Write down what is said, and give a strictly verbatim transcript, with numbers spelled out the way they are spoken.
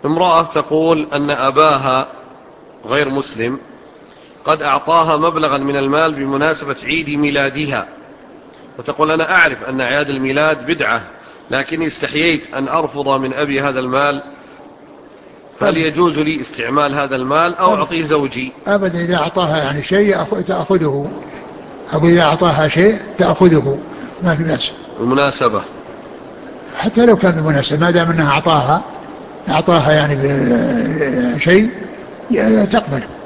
امرأة تقول أن أباها غير مسلم قد أعطاها مبلغا من المال بمناسبة عيد ميلادها، وتقول أنا أعرف أن أعياد الميلاد بدعة، لكني استحييت أن أرفض من أبي هذا المال، هل يجوز لي استعمال هذا المال أو أعطيه زوجي؟ أبدا، إذا أعطاها يعني شيء تأخذه، أو إذا أعطاها شيء تأخذه ما في بأس. المناسبة حتى لو كان بمناسبة، ما دام أنها أعطاها أعطاها يعني بشيء تقبل.